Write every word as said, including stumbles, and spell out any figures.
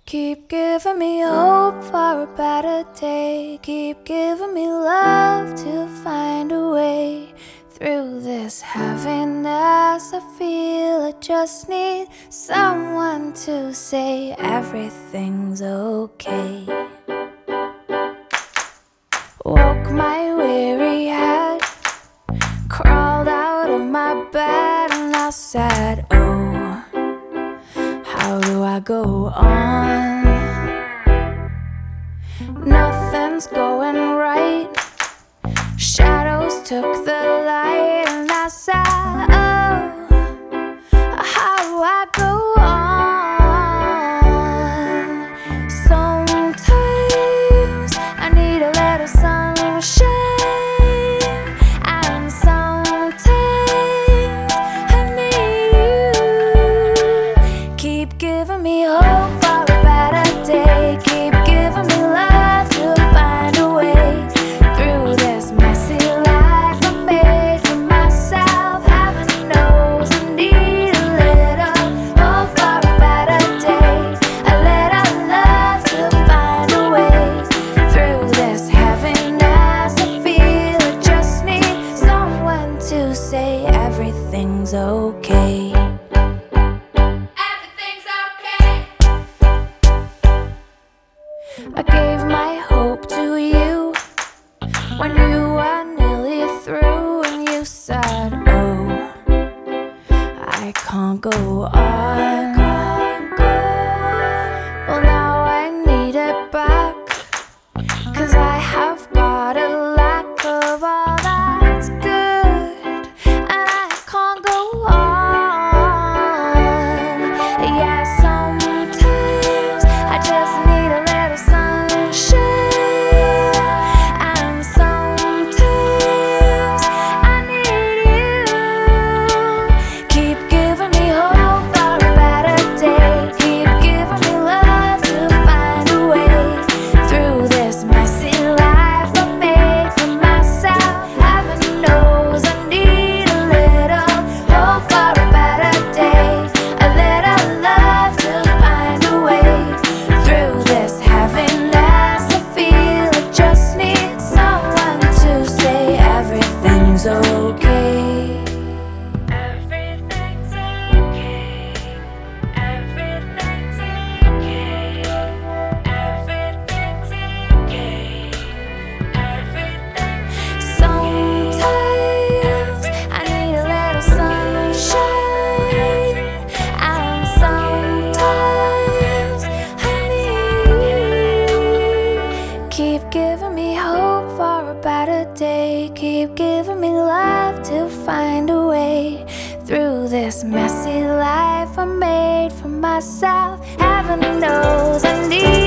Keep giving me hope for a better day. Keep giving me love to find a way through this heaviness I feel. I just need someone to say everything's okay. Woke my weary head, crawled out of my bed, and I said, oh, how do I go on? Nothing's going right. Shadows took the light, and I said, oh, how do I go on? Sometimes I need a little sunshine, and sometimes I need you. Keep giving me hope for a better day. Keep giving me love to find a way through this messy life I made for myself. Heaven knows I need a little hope for a better day, a little love to find a way through this heaviness I feel. I just need someone to say everything's okay. I gave my hope to you when you were nearly through, and you said, oh, I can't go on. Well, now I need it back, 'cause I have got a lack of all that's good, and I can't go on. Yeah, sometimes I just need a little sunshine, and sometimes I need you. Keep giving me hope for a better day. Keep giving me love to find a way through this messy life I made for myself. Heaven knows I need a little hope for a better day, a little love to find a way through this heaviness I feel. I just need someone to say everything's okay. Everything's okay. Everything's okay. Everything's okay. Everything. Sometimes I need a little sunshine, and sometimes I need you. Keep giving me hope for a better day. Keep giving me love to find a way through this messy life I made for myself. Heaven knows I need